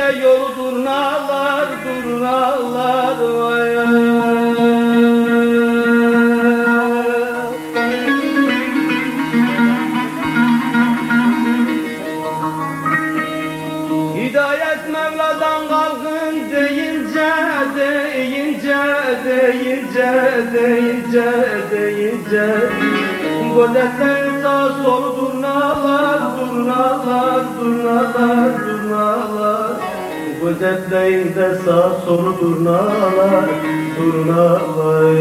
de yolu durnalar, durnalar vay. Hidayet Mevla'dan kalkın deyince, deyince, deyince, deyince, deyince gözetlerin sağ solu durnalar, durnalar, durnalar, durnalar. Gözetleyin de sağ solu durnalar, durnalar.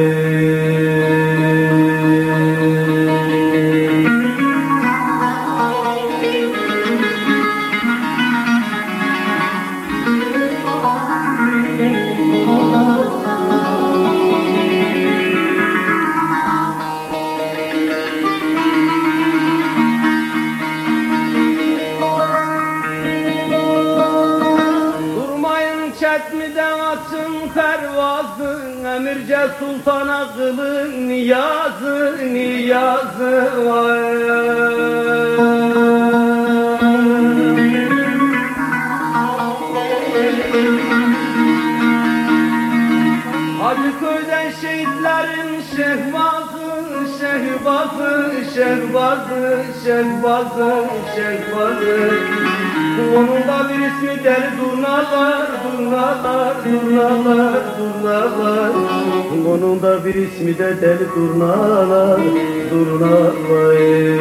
Çetmiden açın pervazın, emirce sultana kılın niyazı, niyazı vay. Hacıköy'den şehitlerin şehbazı, şehbazı, şehbazı, şehbazı, şehbazı. Onun da bir ismi deli durnalar, durnalar, durnalar, durnalar. Onun da bir ismi de deli durnalar, durnalar.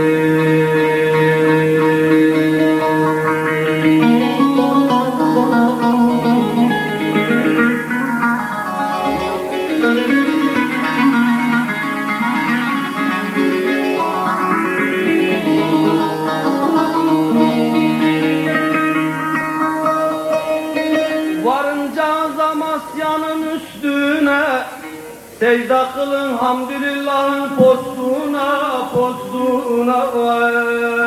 Amasya'nın üstüne secde kılın hamdülillah'ın postuna, postuna vay.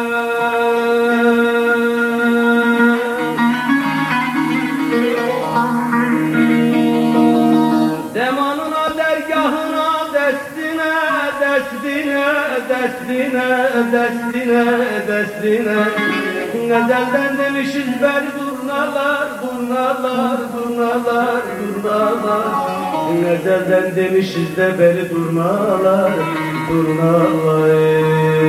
Demanına, dergahına, destine, destine, destine, destine, destine. Ezelden demişiz beri durnalar, durnalar, durnalar, durnalar. Ezelden demişiz de beri durnalar, durnalar.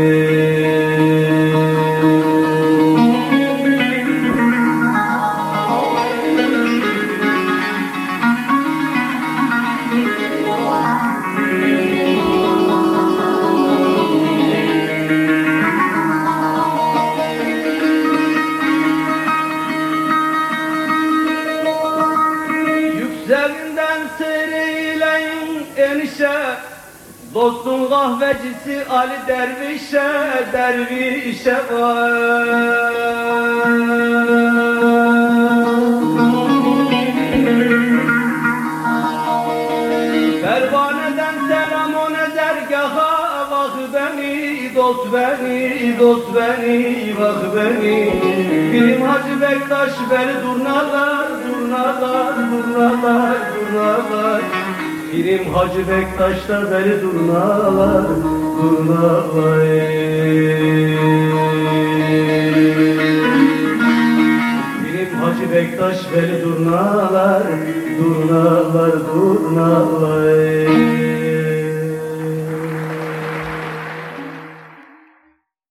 Zerinden seyreyleyin enişe, dostun kahvecisi Ali Dervişe, Dervişe var. Pervaneden selam o nezergaha, bak beni, dost beni, dost beni, bak beni. Birim Hacı Bektaş beni durnalar, durnalar, durnalar, durnalar. Birim Hacı Bektaş da beni durnalar, durnalar. Birim Hacı Bektaş beni durnalar, durnalar.